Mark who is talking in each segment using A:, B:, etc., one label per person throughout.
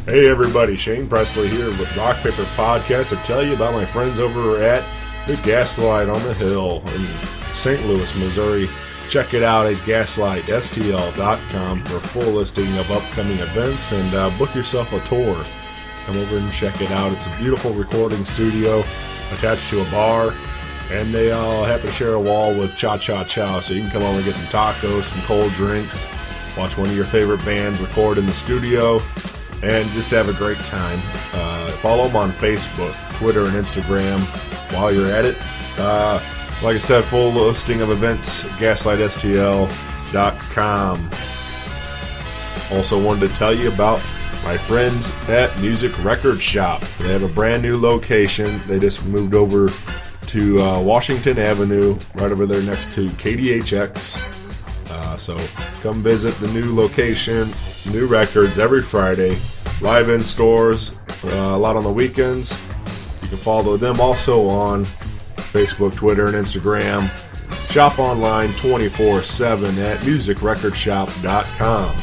A: Hey everybody, Shane Presley here with Rock Paper Podcast to tell you about my friends over at the Gaslight on the Hill in St. Louis, Missouri. Check it out at gaslightstl.com for a full listing of upcoming events and book yourself a tour. Come over and check it out. It's a beautiful recording studio attached to a bar, and they all happen to share a wall with Cha Cha Chow, so you can come over and get some tacos, some cold drinks, watch one of your favorite bands record in the studio, and just have a great time. Follow them on Facebook, Twitter, and Instagram while you're at it. Like I said, full listing of events, gaslightstl.com. Also wanted to tell you about my friends at Music Record Shop. They have a brand new location. They just moved over to Washington Avenue, right over there next to KDHX. So come visit the new location, new records every Friday, live in stores, a lot on the weekends. You can follow them also on Facebook, Twitter, and Instagram. Shop online 24/7 at musicrecordshop.com.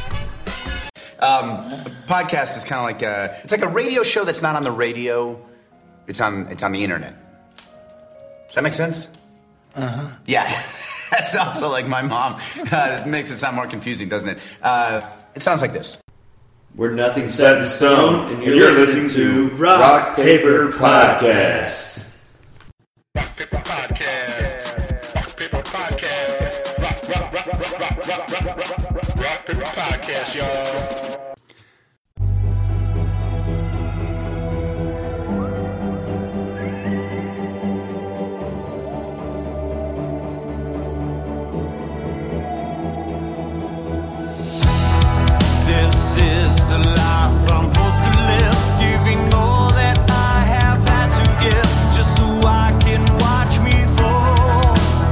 B: A podcast is kind of like it's like a radio show that's not on the radio. It's on the internet. Does that make sense? Uh-huh. Yeah. That's also like my mom. It makes it sound more confusing, doesn't it? It sounds like this.
C: We're nothing set in stone, and you're listening to Rock Paper Podcast.
D: Rock Paper Podcast. Rock Paper Podcast. Rock Paper Podcast, y'all.
E: Is the life I'm forced to live, giving all that I have had to give, just so I can watch me fall.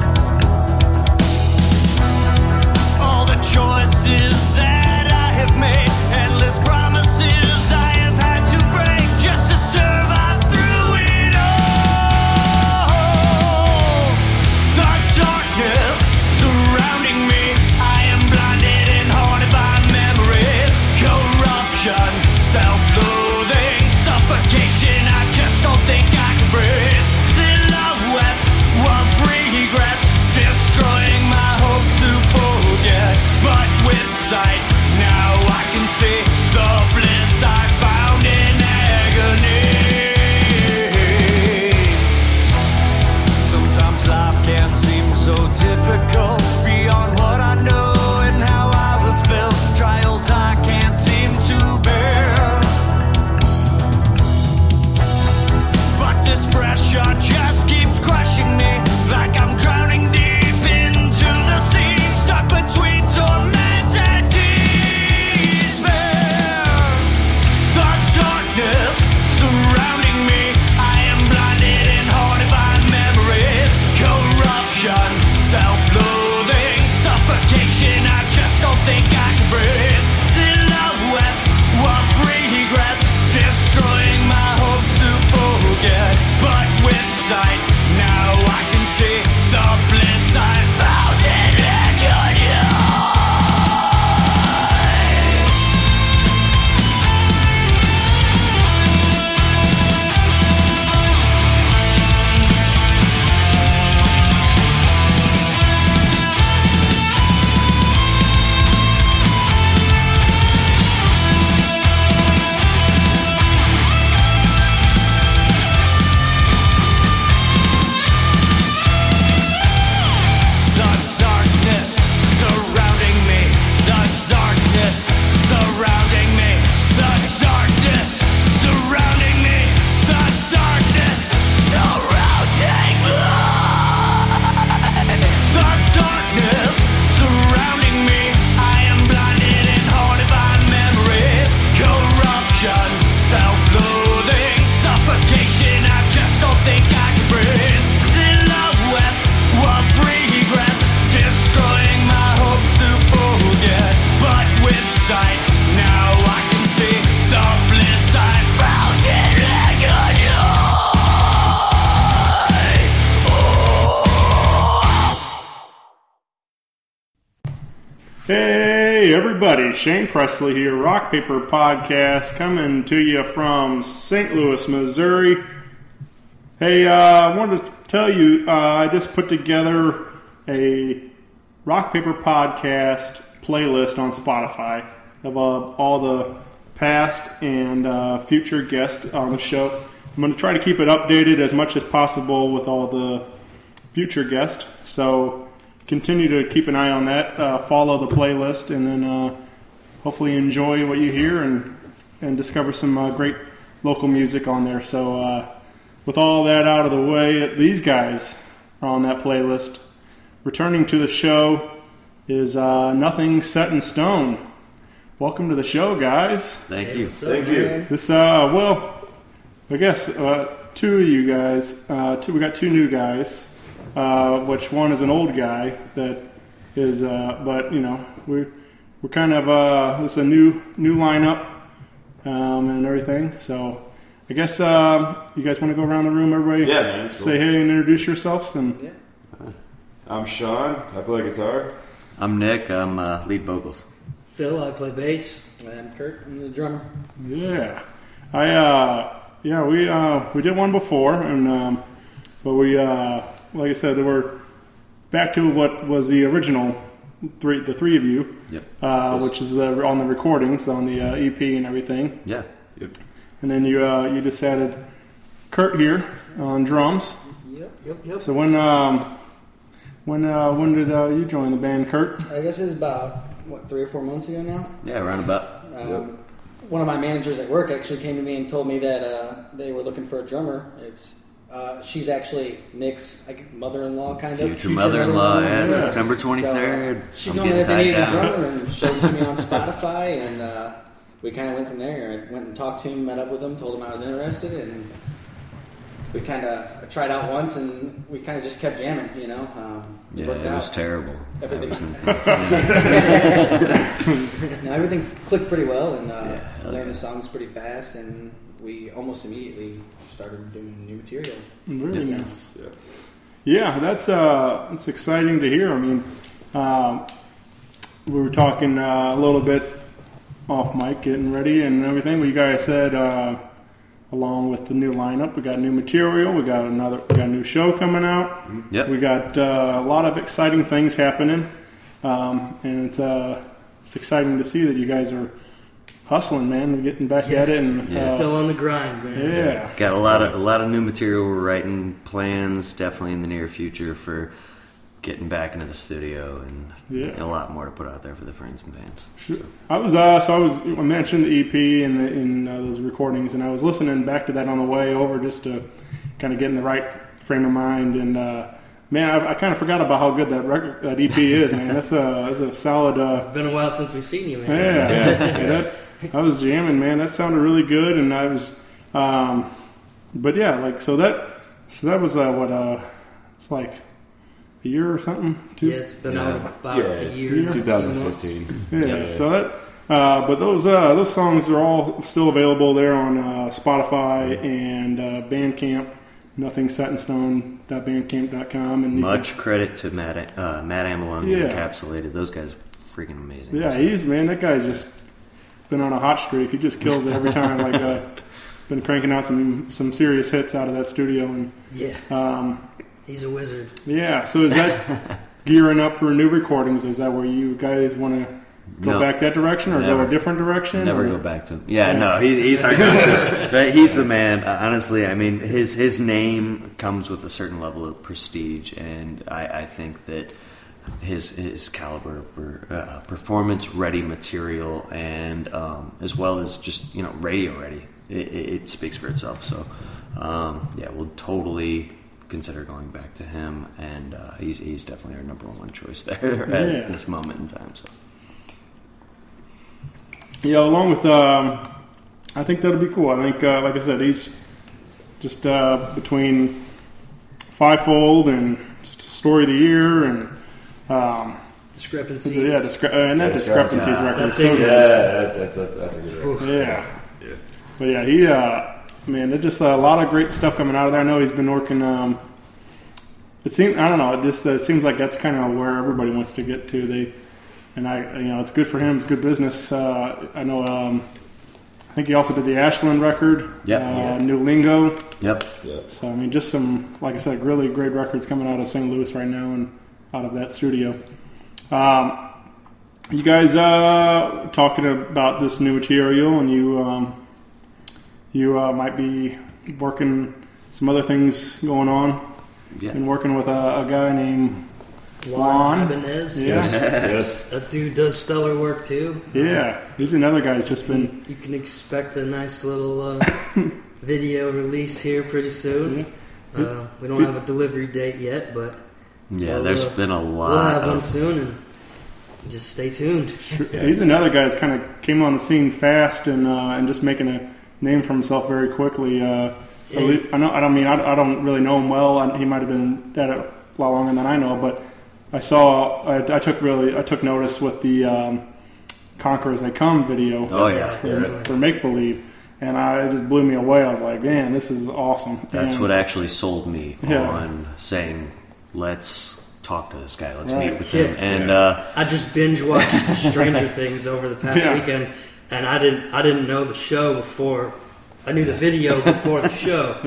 E: All the choices that I have made, endless promises I have had to break, just to survive through it all. The darkness surrounding me, I am blinded and haunted by memories. Corruption, self-loathing, suffocation, I just don't think I can breathe. Silhouettes of regrets, destroying my hopes to forget. But with sight, now I can see the bliss I found in agony. Sometimes life can seem so difficult, beyond what I know and how I was built. Trials I can't seem to bear, but this pressure just keeps crushing me, like I'm drowning deep into the sea, stuck between torment and despair. The darkness surrounding me, I am blinded and haunted by memories. Corruption, self-loathing, suffocation, I just don't think I can breathe. Silhouettes of regrets, destroying my hopes to forget. But with sight, now I can see the bliss I found in agony.
F: everybody. Shane Presley here, Rock Paper Podcast, coming to you from St. Louis, Missouri. Hey, I wanted to tell you, I just put together a Rock Paper Podcast playlist on Spotify of all the past and future guests on the show. I'm going to try to keep it updated as much as possible with all the future guests. So continue to keep an eye on that. Follow the playlist, and then hopefully enjoy what you hear and discover some great local music on there. So with all that out of the way, these guys are on that playlist. Returning to the show is Nothing Set in Stone. Welcome to the show, guys.
C: Thank you.
A: Thank you.
F: This well, I guess two of you guys. We got two new guys. Which one is an old guy that is, but you know, we're kind of it's a new lineup and everything. So I guess you guys want to go around the room, everybody?
A: Yeah, man, that's
F: say
A: cool.
F: hey and introduce yourselves. And
A: I'm Sean. I play guitar.
C: I'm Nick. I'm lead vocals.
G: Phil, I play bass. And Kurt, I'm the drummer.
F: yeah, we did one before, and but we like I said, we're back to what was the original the three of you.
C: Yep.
F: Which is on the recordings, on the EP and everything.
C: Yeah.
A: Yep.
F: And then you just added Kurt here on drums.
G: Yep.
F: So when did you join the band, Kurt?
G: I guess it's about, 3 or 4 months ago now?
C: Yeah, roundabout.
G: One of my managers at work actually came to me and told me that they were looking for a drummer. She's actually Nick's mother-in-law, kind of.
C: Future mother-in-law, yeah,
F: Yeah.
C: September 23rd.
G: So, she
C: I'm
G: told me
C: getting
G: that they needed
C: tied
G: a
C: down.
G: drummer and showed it to me on Spotify, and we kind of went from there. I went and talked to him, met up with him, told him I was interested, and we kind of tried out once, and we kind of just kept jamming, you know.
C: Yeah,
G: worked
C: it was
G: out.
C: terrible.
G: Everything.
C: Ever since
G: Now, everything clicked pretty well, and
C: hell
G: learned
C: yeah.
G: the songs pretty fast, and we almost immediately started doing new material.
F: Very
C: Yes.
F: nice. Yeah, that's exciting to hear. I mean, we were talking a little bit off mic, getting ready and everything. What you guys said, along with the new lineup, we got new material. We got a new show coming out.
C: Yep.
F: We got a lot of exciting things happening, and it's exciting to see that you guys are hustling, man. We're getting back at it, and
G: Still on the grind, man.
F: yeah.
C: Got a lot of new material. We're writing plans definitely in the near future for getting back into the studio, and
F: Yeah.
C: a lot more to put out there for the friends and fans.
F: Sure. I mentioned the EP in those recordings, and I was listening back to that on the way over just to kind of get in the right frame of mind. And man, I kind of forgot about how good that EP is, man. That's a solid.
G: It's been a while since we've seen you, man.
F: Yeah. I was jamming, man. That sounded really good, and I was. But yeah, like so that was it's like a year or something.
G: Yeah, it's been out about a year.
A: 2015.
F: Yeah. So that, but those songs are all still available there on Spotify and Bandcamp. NothingSetInStone.bandcamp.com. And
C: Much credit to Matt Amalone,
F: Yeah.
C: Encapsulated. Those guys are freaking amazing.
F: Yeah, that guy's just been on a hot streak. He just kills it every time. Like, been cranking out some serious hits out of that studio. And
G: Yeah. He's a wizard.
F: yeah, so is that gearing up for new recordings? Is that where you guys want to go
C: No.
F: back that direction, or
C: Never.
F: go a different direction?
C: Never
F: or?
C: go back to him. Yeah, no, he's our go-to. But he's the man. Honestly, I mean, his name comes with a certain level of prestige, and I think that his caliber of performance-ready material, and as well as just radio-ready, it speaks for itself. So, yeah, we'll totally consider going back to him, and he's definitely our number one choice there at this moment in time. So.
F: Yeah, along with, I think that'll be cool. I think, like I said, he's just between Fivefold and Story of the Year and
G: Discrepancies.
F: yeah, and that Discrepancies record is so
G: thing-
F: good.
A: That's a good record.
F: Yeah, but yeah, he man, there's just a lot of great stuff coming out of there. I know he's been working. It seems, I don't know, it seems like that's kind of where everybody wants to get to. and it's good for him. It's good business. I know. I think he also did the Ashland record. New Lingo.
C: Yep.
F: So I mean, just some, like I said, really great records coming out of St. Louis right now and out of that studio. You guys talking about this new material, and you might be working some other things going on.
C: Yeah.
F: Been working with a guy named
H: Juan Ibanez.
F: Yeah.
A: Yes.
H: That dude does stellar work too.
F: Yeah, he's another guy that's just been.
H: You can expect a nice little video release here pretty soon.
F: Yeah.
H: We don't have a delivery date yet, but
C: There's been a lot.
H: We'll have one soon, and just stay tuned.
F: He's another guy that's kind of came on the scene fast and just making a name for himself very quickly. I don't really know him well. He might have been at it a lot longer than I know, but I took notice with the Conquer As They Come video. For Make Believe, and it just blew me away. I was like, man, this is awesome.
C: That's what actually sold me on saying, let's talk to this guy. Let's meet with him. And
H: I just binge watched Stranger Things over the past weekend, and I didn't know the show before. I knew the video before the show.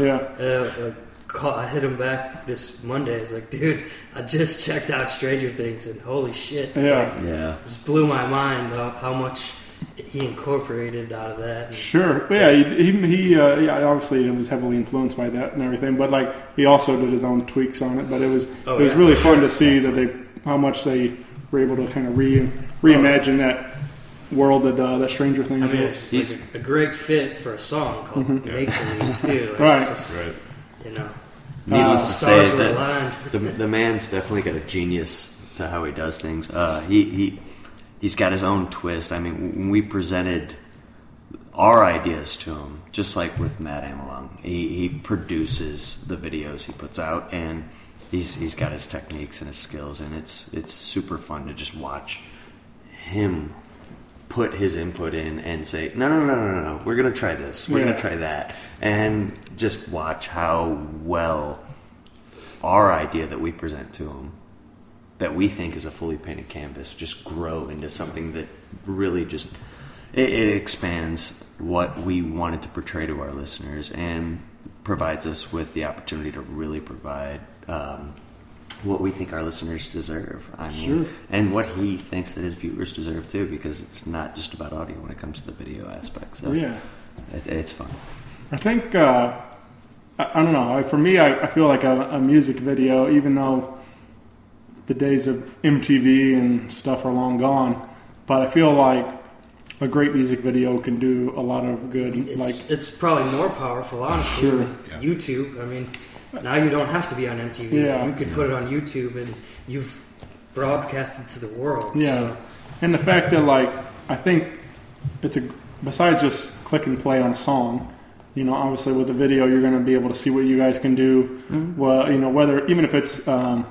H: I hit him back this Monday. I was like, dude, I just checked out Stranger Things, and holy shit. It just blew my mind how much he incorporated out of that.
F: Sure. He obviously was heavily influenced by that and everything, but like he also did his own tweaks on it. But it was really fun to see that how much they were able to kind of reimagine that world that Stranger Things was.
H: He's like a great fit for a song called Make Believe too.
F: Right.
C: Needless to say, that the man's definitely got a genius to how he does things. He's got his own twist. I mean, when we presented our ideas to him, just like with Matt Amelung, he produces the videos he puts out, and he's got his techniques and his skills, and it's super fun to just watch him put his input in and say, no, we're going to try this, we're going to try that, and just watch how well our idea that we present to him, that we think is a fully painted canvas, just grow into something that really just it expands what we wanted to portray to our listeners and provides us with the opportunity to really provide what we think our listeners deserve. And what he thinks that his viewers deserve too, because it's not just about audio when it comes to the video aspect. So it's fun.
F: I think I don't know. For me, I feel like a music video, even though the days of MTV and stuff are long gone, but I feel like a great music video can do a lot of good.
H: It's probably more powerful, honestly, with YouTube. I mean, now you don't have to be on MTV. You could put it on YouTube, and you've broadcasted to the world.
F: Yeah, and the fact that I think besides just click and play on a song. Obviously with the video, you're going to be able to see what you guys can do. Mm-hmm. Well, whether even if it's for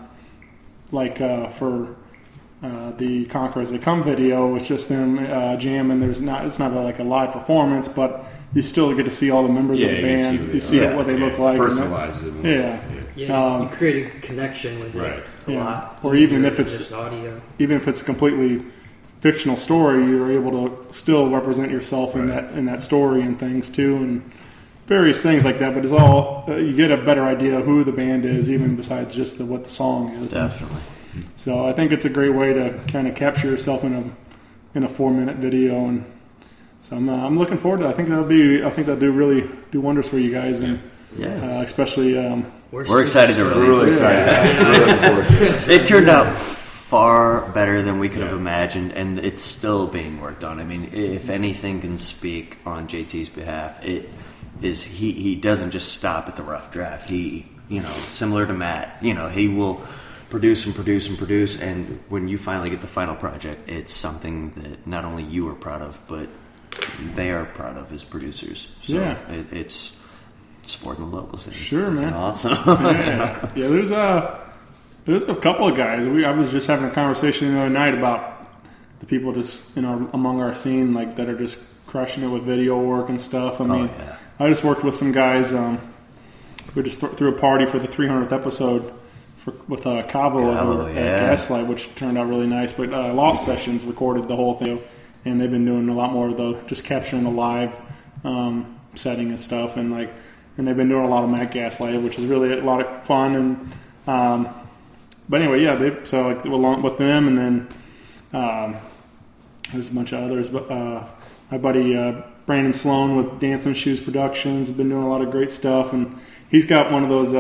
F: the Conquer As They Come video, it's just them jamming. It's not like a live performance, but you still get to see all the members of the band. You see what they look like.
A: Personalizes it.
H: You create a connection with it a lot.
F: Or even if it's
H: just audio,
F: even if it's completely fictional story, you're able to still represent yourself in that story and things too, and various things like that. But it's all you get a better idea of who the band is, even besides just what the song is.
C: Definitely.
F: So I think it's a great way to kind of capture yourself in a 4-minute video, and so I'm looking forward to it. I think that'll really do wonders for you guys, and especially
C: we're excited to release it.
A: Really excited.
C: It turned out far better than we could have imagined, and it's still being worked on. I mean, if anything can speak on JT's behalf, it is he doesn't just stop at the rough draft. He, similar to Matt, he will produce, and when you finally get the final project, it's something that not only you are proud of, but they are proud of as producers. So it's supporting the local scene.
F: Sure, man.
C: Awesome.
F: There's a couple of guys. I was just having a conversation the other night about the people just among our scene that are just crushing it with video work and stuff. I just worked with some guys. We just threw a party for the 300th episode with Cabo at Gaslight, which turned out really nice. But Loft Sessions recorded the whole thing, and they've been doing a lot more of just capturing the live setting and stuff, and they've been doing a lot of Matt Gaslight, which is really a lot of fun. And but anyway, yeah, so along with them, and then there's a bunch of others. But my buddy Brandon Sloan with Dancing Shoes Productions has been doing a lot of great stuff, and he's got one of those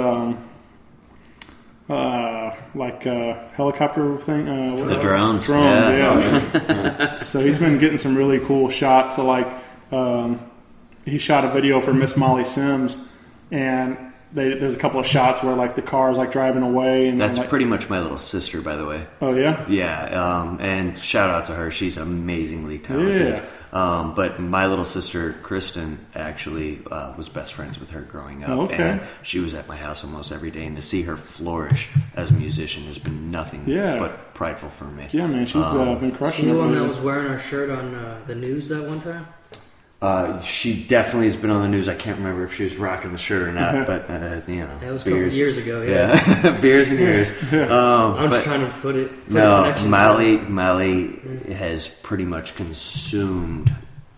F: helicopter thing.
C: The drones.
F: Drones, yeah. So he's been getting some really cool shots. So he shot a video for Miss Molly Sims, and there's a couple of shots where the car's driving away. And
C: that's pretty much my little sister, by the way.
F: Oh yeah.
C: Yeah, and shout out to her. She's amazingly talented.
F: Yeah.
C: But my little sister Kristen actually was best friends with her growing up,
F: Oh, okay.
C: and she was at my house almost every day. And to see her flourish as a musician has been nothing but prideful for me.
F: Yeah, man, she's been crushing.
H: She
F: it.
H: the one that was wearing our shirt on the news that one time.
C: She definitely has been on the news. I can't remember if she was rocking the shirt or not, but
H: that was a couple years ago.
C: Yeah, beers and years.
H: I'm just trying to put a connection.
C: Mally has pretty much consumed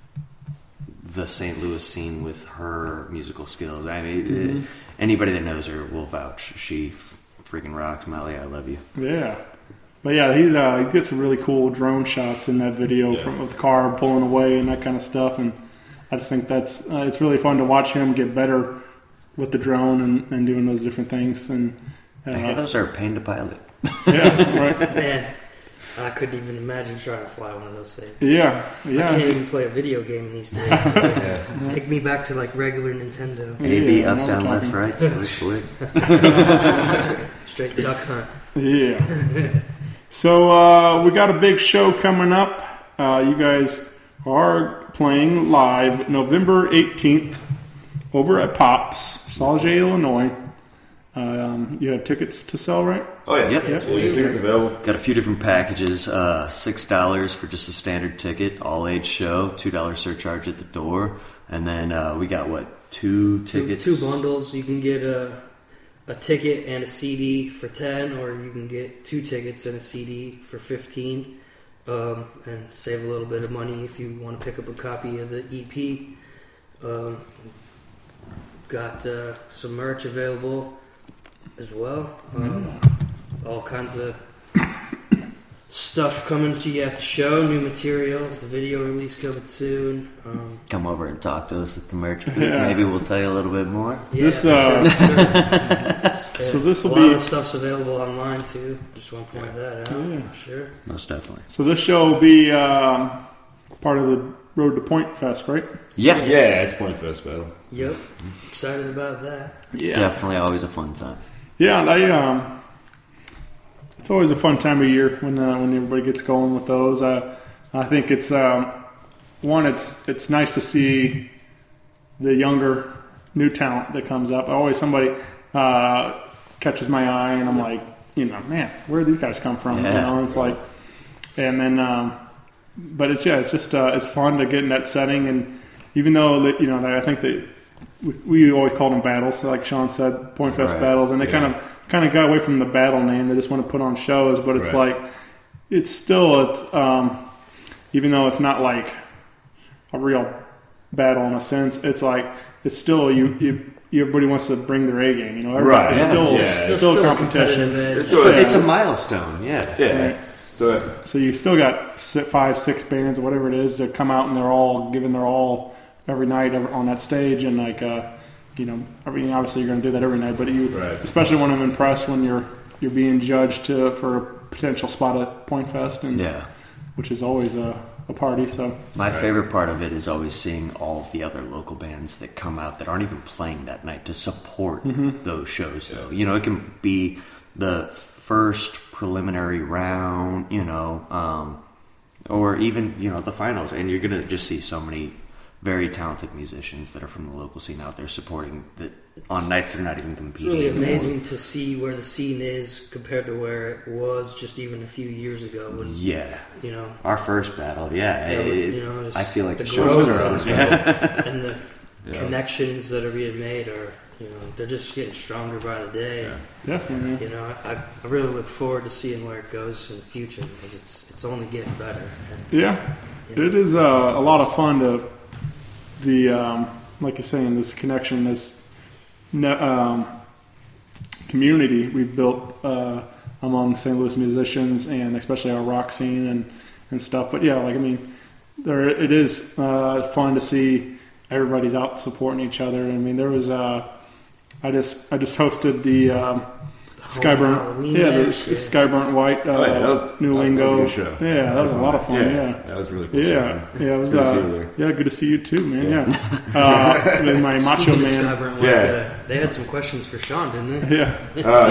C: the St. Louis scene with her musical skills. I mean, anybody that knows her will vouch. She freaking rocks. Mally, I love you.
F: Yeah. But yeah, he gets some really cool drone shots in that video with the car pulling away and that kind of stuff. And I just think that's it's really fun to watch him get better with the drone and doing those different things. And
C: those are a pain to pilot.
F: Yeah, right.
H: Man, I couldn't even imagine trying to fly one of those things.
F: Yeah.
H: I can't even play a video game these days. Take me back to regular Nintendo.
C: A, B, up, down, left, right, slick.
H: Straight duck hunt.
F: Yeah. So we got a big show coming up. You guys are playing live November 18th over at Pops, Sauget, Illinois. You have tickets to sell, right?
A: Oh, yeah.
C: Yep.
A: Tickets available.
C: Got a few different packages. $6 for just a standard ticket, all-age show, $2 surcharge at the door. And then we got, 2 tickets?
H: Two bundles. You can get a ticket and a CD for $10, or you can get 2 tickets and a CD for $15, and save a little bit of money if you want to pick up a copy of the EP. Got some merch available as well. All kinds of stuff coming to you at the show, new material, the video release coming soon.
C: Come over and talk to us at the merch booth. Maybe we'll tell you a little bit more.
H: Yeah,
F: so this will
H: be... A lot of stuff's available online, too. Just want to point that out. Yeah. Sure.
C: Most definitely.
F: So this show will be part of the Road to Point Fest, right?
C: Yes.
A: Yeah, it's Point Fest battle.
H: Yep. Excited about that.
F: Yeah.
C: Definitely always a fun time.
F: Yeah, it's always a fun time of year when everybody gets going with those. I think it's it's nice to see the younger new talent that comes up. Always somebody catches my eye, and I'm like, man, where do these guys come from?
C: Yeah.
F: It's like, and then, but it's just it's fun to get in that setting, and even though I think that we always called them battles, so like Sean said, Point Fest battles, and they kind of got away from the battle name. They just want to put on shows, but it's it's still even though it's not like a real battle in a sense, it's still everybody wants to bring their A game, It's still a competition.
C: It's a milestone,
F: Right. So you still got 5, 6 bands or whatever it is that come out and they're all giving their all every night on that stage, and obviously you're going to do that every night, but especially when I'm impressed when you're being judged for a potential spot at Point Fest, and which is always a party. So
C: my favorite part of it is always seeing all of the other local bands that come out that aren't even playing that night to support those shows. Though it can be the first preliminary round, or even the finals, and you're gonna just see so many very talented musicians that are from the local scene out there supporting that on nights they're not even competing.
H: It's really amazing to see where the scene is compared to where it was just even a few years ago. When,
C: our first battle, I feel like
H: the
C: the show's
H: growth and connections that are being made are, they're just getting stronger by the day.
F: Yeah. Definitely.
H: I really look forward to seeing where it goes in the future because it's only getting better.
F: And, it is a lot of fun to like you're saying, this connection, this community we've built among St. Louis musicians and especially our rock scene and stuff. But it is fun to see everybody's out supporting each other. I mean, there was I just hosted the Skyburnt, Skyburnt White New Lingo. That was a lot of fun. Yeah,
I: that was really cool.
F: Yeah, it was. Good to see you too, man. Yeah, with my Macho Man.
H: They had some questions for Sean, didn't they?
F: Yeah.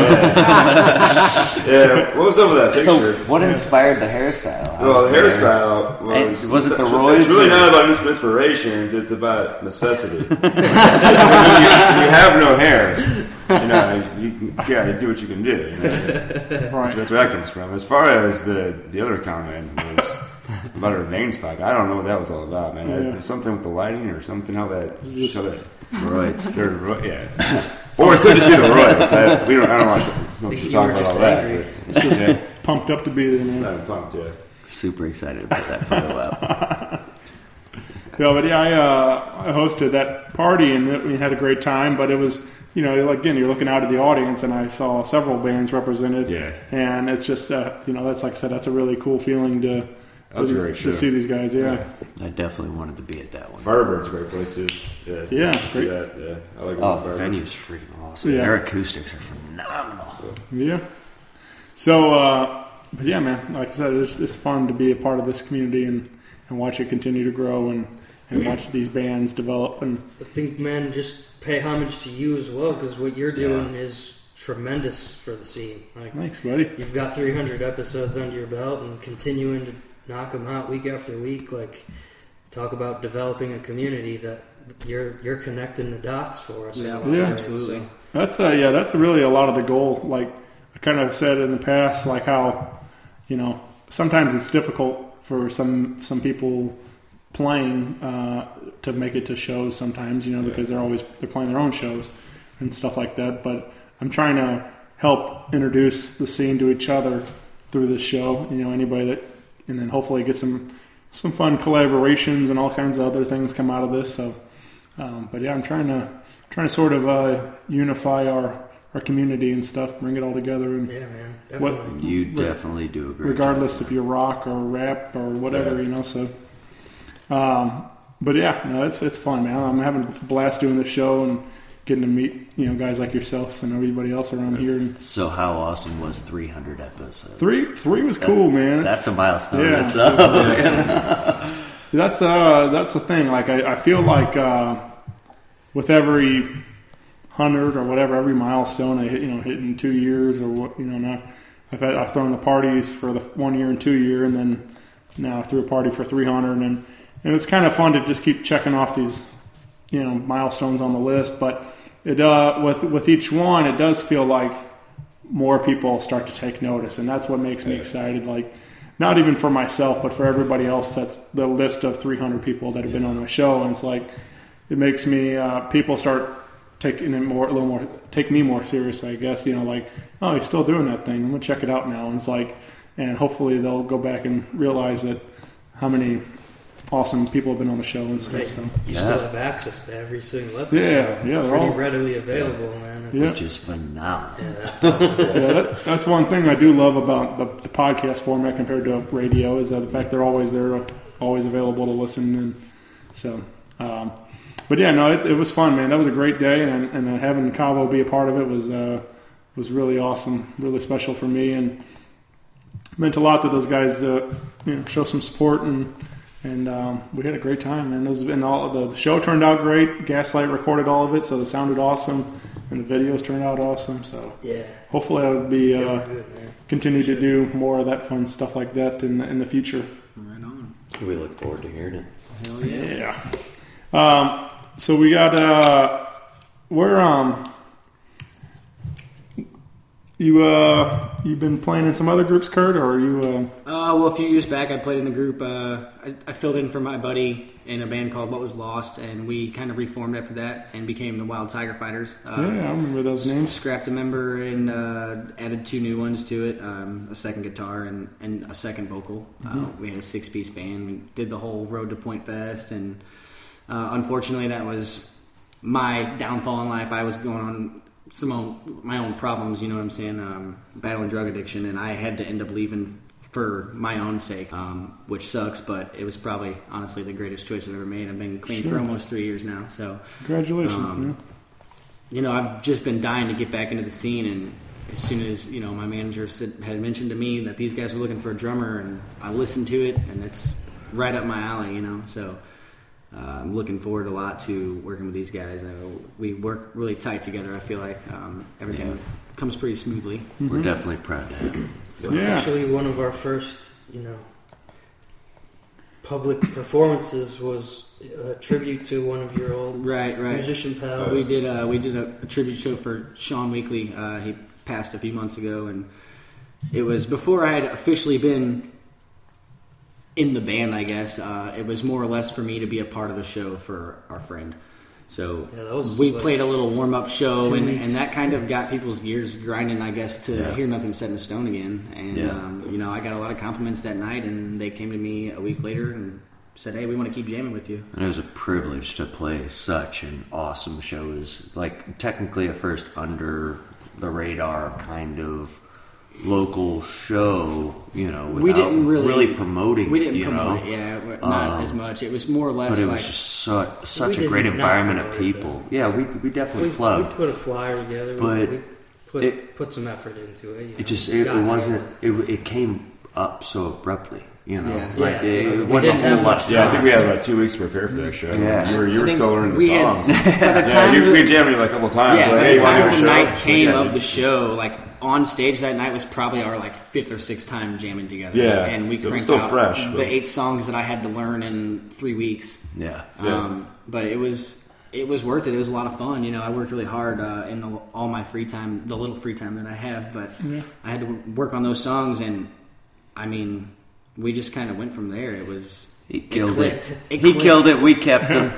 I: Yeah. What was up with that picture?
C: So, what inspired the hairstyle?
I: Well, the hairstyle was
C: it the Roy's?
I: It's really not about inspirations. It's about necessity. When you have no hair, you do what you can do. Right. That's where that comes from. As far as the other comment was about her vein spike, I don't know what that was all about, man. There's something with the lighting or something. How that
C: roids.
I: Or it could just be the roids. I don't want to talk about all that.
F: It's just pumped up to be there, man.
I: I'm pumped, yeah.
C: Super excited about that photo out.
F: I hosted that party and we had a great time, but it was, again, you're looking out at the audience and I saw several bands represented.
I: Yeah.
F: And it's just, that's like I said, that's a really cool feeling to see these guys. Yeah.
C: I definitely wanted to be at that one.
I: Firebird's a great place too.
F: Yeah.
I: See that. Yeah. I like
C: the venue's freaking awesome. Their acoustics are phenomenal.
F: Yeah. So, but yeah, man, like I said, it's fun to be a part of this community and watch it continue to grow and watch these bands develop. And
H: I think, man, just pay homage to you as well because what you're doing is tremendous for the scene.
F: Thanks, buddy.
H: You've got 300 episodes under your belt and continuing to knock them out week after week. Talk about developing a community that you're connecting the dots for us.
G: Yeah,
H: absolutely.
F: So. That's really a lot of the goal. Like I kind of said in the past, like how sometimes it's difficult for some people playing to make it to shows sometimes, because they're playing their own shows and stuff like that. But I'm trying to help introduce the scene to each other through this show. Anybody that, and then hopefully get some fun collaborations and all kinds of other things come out of this. So, but yeah, I'm trying to sort of unify our community and stuff, bring it all together. And
H: yeah, man, definitely.
C: You definitely do a great
F: regardless
C: job.
F: If you're rock or rap or whatever, So, but yeah, no, it's fun, man. I'm having a blast doing the show and getting to meet guys like yourself and everybody else around here.
C: So how awesome was 300 episodes?
F: Three was cool, man.
C: That's a milestone.
F: Yeah. That's the thing. Like I feel like with every 100 or whatever, every milestone I hit, hit in 2 years or what, now I've thrown the parties for the 1 year and 2 year, and then now I threw a party for 300, and it's kind of fun to just keep checking off these milestones on the list. But it with each one, it does feel like more people start to take notice, and that's what makes me excited. Like not even for myself, but for everybody else. That's the list of 300 people that have been on my show, and it's like it makes me people start taking it take me more seriously, I guess. Like, oh, he's still doing that thing. I'm gonna check it out now. And it's like, and hopefully they'll go back and realize that how many awesome people have been on the show and stuff. So
H: you still have access to every single episode.
F: Yeah,
H: they're pretty readily available, man.
C: It's just phenomenal.
H: Yeah, that's awesome.
F: That's one thing I do love about the podcast format compared to radio is that the fact they're always there, always available to listen. And so, but yeah, no, it was fun, man. That was a great day, and having Cabo be a part of it was really awesome, really special for me, and meant a lot that those guys show some support and we had a great time, man. The show turned out great. Gaslight recorded all of it, so it sounded awesome, and the videos turned out awesome. So
H: yeah,
F: hopefully I'll be continue to do more of that fun stuff like that in the future.
G: Right on.
C: We look forward to hearing it.
G: Hell yeah.
F: Yeah. So we got You've been playing in some other groups, Kurt, or are you?
G: Well, a few years back, I played in the group. I filled in for my buddy in a band called What Was Lost, and we kind of reformed after that and became the Wild Tiger Fighters.
F: Yeah, I remember those names.
G: Scrapped a member and added 2 new ones to it, a second guitar and a second vocal. We had a 6-piece band. We did the whole Road to Point Fest, and unfortunately, that was my downfall in life. I was going on my own problems, you know what I'm saying, battling drug addiction, and I had to end up leaving for my own sake, which sucks, but it was probably, honestly, the greatest choice I've ever made. I've been clean for almost 3 years now, so...
F: Congratulations, man.
G: You know, I've just been dying to get back into the scene, and as soon as, you know, my manager had mentioned to me that these guys were looking for a drummer, and I listened to it, and it's right up my alley, you know, so... I'm looking forward a lot to working with these guys. We work really tight together. I feel like everything comes pretty smoothly.
C: We're definitely proud of him.
H: Yeah. Actually, one of our first, you know, public performances was a tribute to one of your old musician pals.
G: We did a tribute show for Sean Weekly. He passed a few months ago, and it was before I had officially been in the band, I guess. It was more or less for me to be a part of the show for our friend. So we played a little warm-up show, and that kind of got people's gears grinding, I guess, to hear Nothing Set in Stone again. And, you know, I got a lot of compliments that night, and they came to me a week later and said, hey, we want to keep jamming with you.
C: And it was a privilege to play such an awesome show. It was, like, technically a first under-the-radar kind of local show, you know, without
G: we didn't really
C: promoting
G: we didn't promote it, not as much. It was more or less,
C: but it was just such a great environment of people. Yeah, we definitely plugged.
H: We put a flyer together,
C: but
H: we put some effort into it.
C: It came up so abruptly. You know,
I: it wasn't a whole lot. I think we had about 2 weeks to prepare for that show. Yeah, you were still learning the songs.
G: By the time
I: we jammed like a couple times.
G: Yeah,
I: like,
G: by the time the night came
I: of
G: the show, like on stage that night was probably our like 5th or 6th time jamming together.
I: Yeah,
G: and we cranked
I: still
G: out
I: fresh,
G: the 8 songs that I had to learn in 3 weeks.
C: Yeah,
G: but it was worth it. It was a lot of fun. You know, I worked really hard in all my free time, the little free time that I have. But I had to work on those songs, and I mean, we just kind of went from there.
C: He killed it. He killed it. We kept him.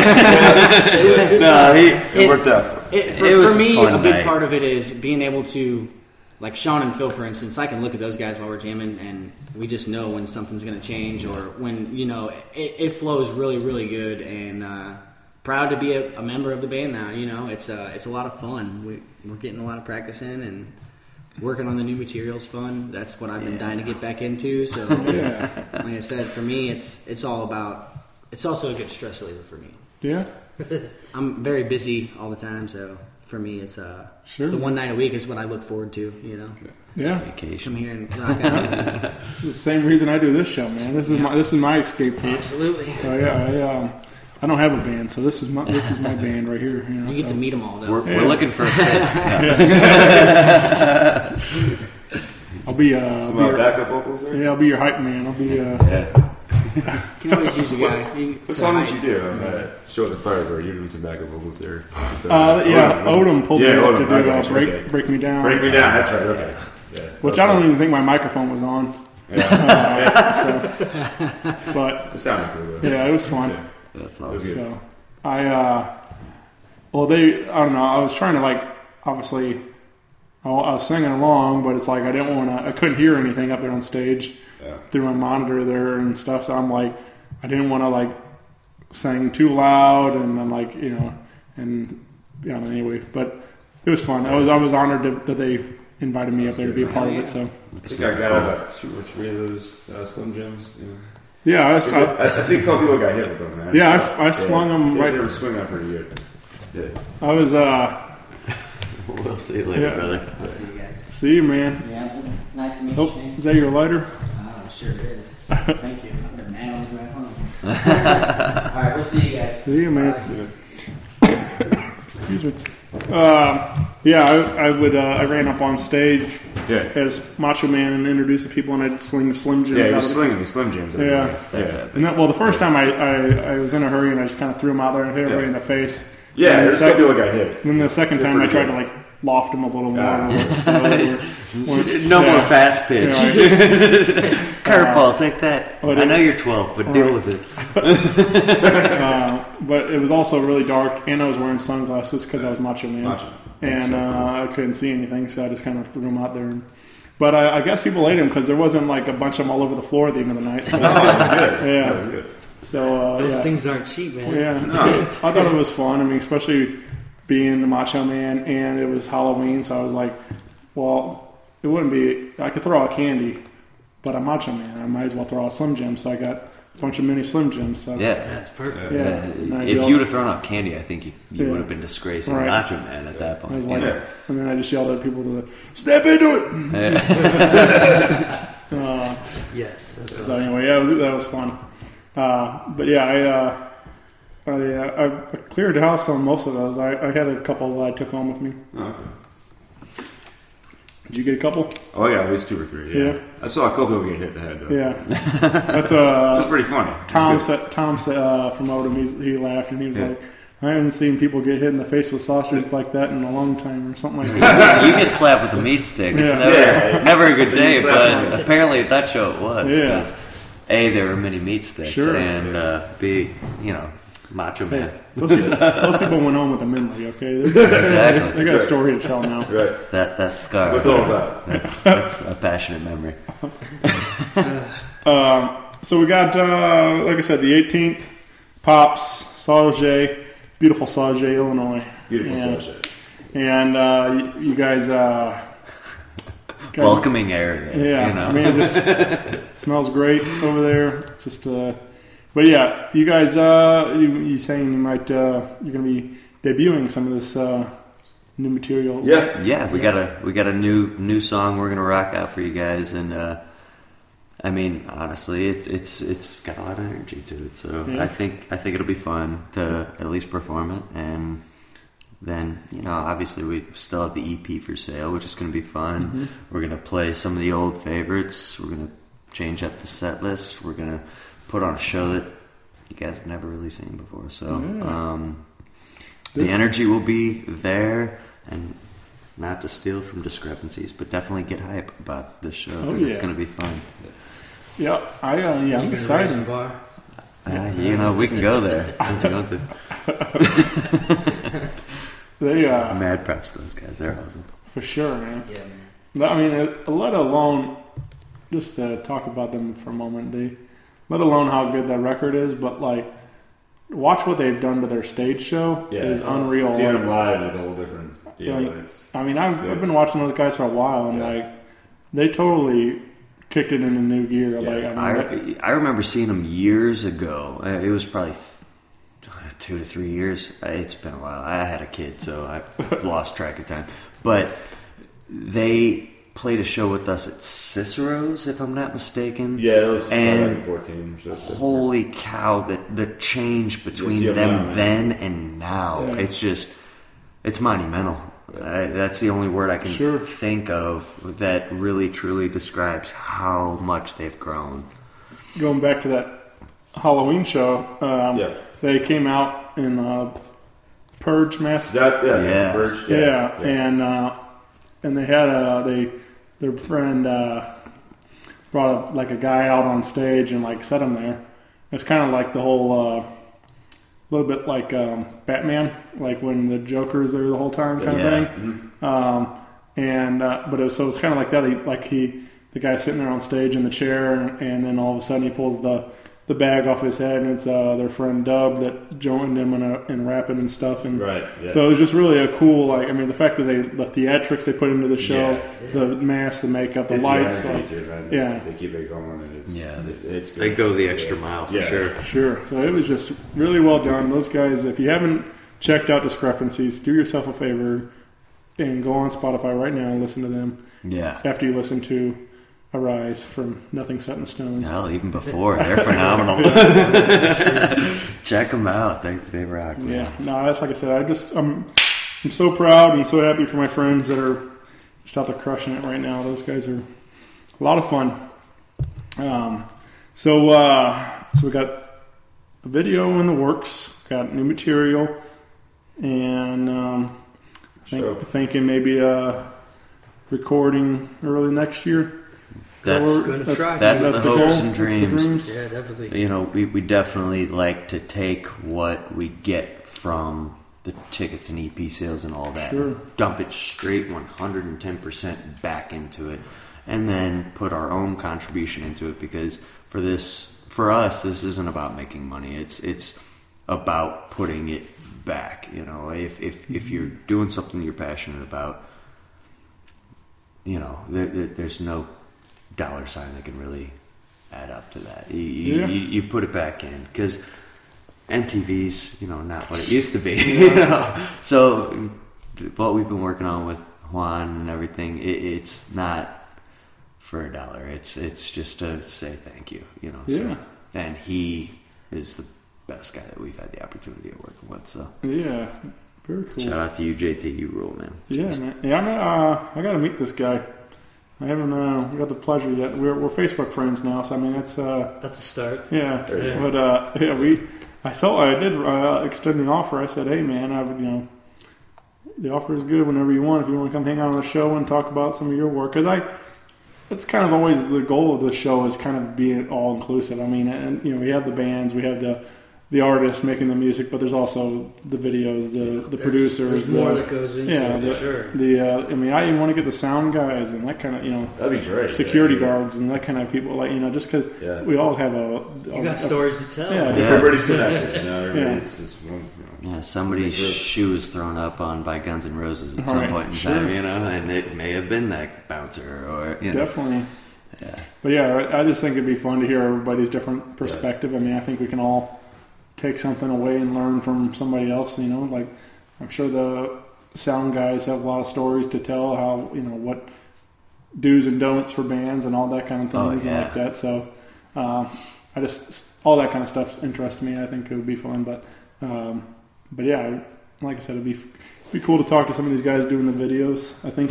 C: It
I: worked out.
G: For me, a big part of it is being able to, like Sean and Phil, for instance, I can look at those guys while we're jamming, and we just know when something's going to change, or when, you know, it flows really, really good. And proud to be a member of the band now. You know, it's a lot of fun. We're getting a lot of practice in, and working on the new material's fun. That's what I've been dying to get back into. So, like I said, for me, it's all about. It's also a good stress reliever for me.
F: Yeah.
G: I'm very busy all the time, so for me, it's the one night a week is what I look forward to. You know.
F: Yeah.
C: Vacation.
G: Come here and rock out.
F: This is the same reason I do this show, man. This is my escape from it.
G: Absolutely.
F: So I don't have a band, so this is my band right here. You know,
G: you get to meet them all, though.
C: We're looking for a fit.
F: I'll be
I: some backup vocals there?
F: Yeah, I'll be your hype man. I'll be
G: You can always use a guy.
I: What song did you do? Show at the Firebird. You're doing some backup vocals there.
F: Odom pulled me up to do Break Me Down.
I: Break Me Down, that's right, okay. Yeah,
F: which I don't even think my microphone was on. But
I: it sounded cool, though.
F: Yeah, it was fun.
I: Yeah.
C: That's awesome.
F: So I don't know, I was trying to, like, obviously I was singing along, but it's like I couldn't hear anything up there on stage through my monitor there and stuff, so I'm like, I didn't want to, like, sing too loud, and I'm like, you know, and anyway, but it was fun. I was honored that they invited me up there to be a part of it. So
I: I think I got about 2 or 3 of those Slim Jims. You know.
F: Yeah,
I: I think a couple people got hit with them, man.
F: Yeah, I slung them right.
I: They were swinging up pretty good. Yeah.
F: I was.
C: We'll see you later, brother.
G: I'll see you guys.
F: See you, man.
G: Yeah, nice to meet you.
F: Is that your lighter?
G: Sure is. Thank you. I'm gonna man on the way home. All right, we'll see you guys.
F: See you, man. Excuse me. I ran up on stage as Macho Man and introduced the people, and I'd sling the Slim Jims.
I: Yeah, he was slinging the Slim Jims.
F: Yeah. And then, the first time I was in a hurry, and I just kind of threw them out there and hit everybody in the face.
I: Yeah, there's a couple people got hit.
F: And then the second time I tried to, like, loft him a little more.
C: No more fast pitch. Curveball, take that. I know you're 12, but deal with it.
F: But it was also really dark, and I was wearing sunglasses because I was Macho Man. And I couldn't see anything, so I just kind of threw them out there. But I guess people ate them because there wasn't like a bunch of them all over the floor at the end of the night. So,
I: Good.
F: So
H: those things aren't cheap, man.
F: Yeah, no. I thought it was fun. I mean, especially being the Macho Man, and it was Halloween, so I was like, well, it wouldn't be. I could throw out candy, but I'm Macho Man. I might as well throw out Slim Jims. So I got a bunch of mini Slim Jims. So.
C: Yeah,
H: that's perfect.
F: Yeah.
C: If you would have thrown out candy, I think you would have been disgracing Macho Man at that point.
F: I was like, and then I just yelled at people to step into it.
H: Yes.
F: So anyway, that was fun. But yeah, I cleared the house on most of those. I had a couple that I took home with me.
I: Okay.
F: Did you get a couple?
I: Oh yeah, at least 2 or 3. Yeah. I saw a couple people get hit in the head though.
F: Yeah, that's
I: pretty funny.
F: Tom said from Odom, he laughed and he was like, I haven't seen people get hit in the face with sausages like that in a long time, or something like that.
C: You get slapped with a meat stick. It's never a good day, but apparently at that show it was. Because A, there were many meat sticks, and B, Macho Man.
F: Those people went home with a memory, okay?
C: Exactly.
F: They got a story to tell now.
I: Right.
C: That scar.
I: What's all about?
C: That's a passionate memory.
F: So we got, like I said, the 18th, Pops, Sauget, beautiful Sauget, Illinois.
I: Beautiful Sauget.
F: And you guys...
C: welcoming air there.
F: Yeah, I mean, it just smells great over there. Just, but yeah, you guys, you saying you might, you're going to be debuting some of this new material.
C: Yeah. We got a new song we're going to rock out for you guys, and I mean, honestly, it's got a lot of energy to it. So I think it'll be fun to at least perform it, and then, obviously we still have the EP for sale, which is going to be fun. Mm-hmm. We're going to play some of the old favorites. We're going to change up the set list. We're going to put on a show that you guys have never really seen before. So the energy will be there, and not to steal from Discrepancies, but definitely get hype about this show because it's going to be fun.
F: Yeah, I'm excited.
C: We can go there if you want to. Mad props to those guys. They're awesome.
F: For sure, man.
H: Yeah, man.
F: I mean, let alone, just to talk about them for a moment, let alone how good that record is, but like, watch what they've done to their stage show is unreal.
I: Seeing them live is a whole different deal.
F: I've been watching those guys for a while, and they totally kicked it into new gear.
C: Yeah. I remember seeing them years ago. It was probably 2 to 3 years. It's been a while. I had a kid, so I've lost track of time. But they played a show with us at Cicero's, if I'm not mistaken.
I: Yeah, it was
C: 2014. Holy cow, the change between them then and now. Yeah. It's monumental. That's the only word I can think of that really, truly describes how much they've grown.
F: Going back to that Halloween show, they came out in Purge mask.
I: Purge.
F: And they had their friend brought a guy out on stage and set him there. It's kind of like the whole, little bit like Batman, like when the Joker is there the whole time kind of thing. Mm-hmm. But it was kind of like that. The guy's sitting there on stage in the chair, and then all of a sudden he pulls the bag off his head, and it's their friend Dub that joined him in rapping and stuff. And so it was just really a cool, the fact that the theatrics they put into the show, the mask, the makeup, the lights.
I: They keep it going. And it's
C: they go the extra mile for sure.
F: Sure. So it was just really well done. Those guys, if you haven't checked out Discrepancies, do yourself a favor and go on Spotify right now and listen to them.
C: Yeah.
F: After you listen to Arise from Nothing Set in Stone.
C: No, even before. They're phenomenal. Check them out. They rock. Man.
F: Yeah. No, that's like I said. I'm so proud and so happy for my friends that are just out there crushing it right now. Those guys are a lot of fun. So we got a video in the works. Got new material, and Thinking maybe recording early next year.
C: That's the hopes and dreams.
H: Yeah, definitely.
C: You know, we definitely like to take what we get from the tickets and EP sales and all that, dump it straight 110% back into it, and then put our own contribution into it. Because for us, this isn't about making money. It's about putting it back. You know, if you're doing something you're passionate about, you know, there's no dollar sign that can really add up to that. You put it back in, because MTV's, you know, not what it used to be. You know? So what we've been working on with Juan and everything, it's not for $1. It's just to say thank you. You know. So, and he is the best guy that we've had the opportunity of working with. So
F: very cool.
C: Shout out to you, JT. You rule, man.
F: Cheers. Yeah, man. Yeah, I got to meet this guy. I haven't got the pleasure yet. We're Facebook friends now, so I mean that's
H: a start.
F: Yeah, but I did extend the offer. I said, hey man, the offer is good whenever you want. If you want to come hang out on the show and talk about some of your work, because it's kind of always the goal of the show is kind of being all inclusive. I mean, and we have the bands, we have the artists making the music, but there's also the videos, the producers.
H: There's more that goes into it, for sure.
F: I even want to get the sound guys and that kind of,
I: that'd be great.
F: Security guards and that kind of people, just because we all have
H: you got stories to tell.
I: Everybody's connected.
C: Somebody's shoe was thrown up on by Guns N' Roses at some point in time, and it may have been that bouncer or
F: definitely.
C: Yeah.
F: But I just think it'd be fun to hear everybody's different perspective. I mean, I think we can all take something away and learn from somebody else, like I'm sure the sound guys have a lot of stories to tell, how, what do's and don'ts for bands and all that kind of things and like that. So all that kind of stuff interests me. I think it would be fun, but yeah, like I said, it'd be cool to talk to some of these guys doing the videos. I think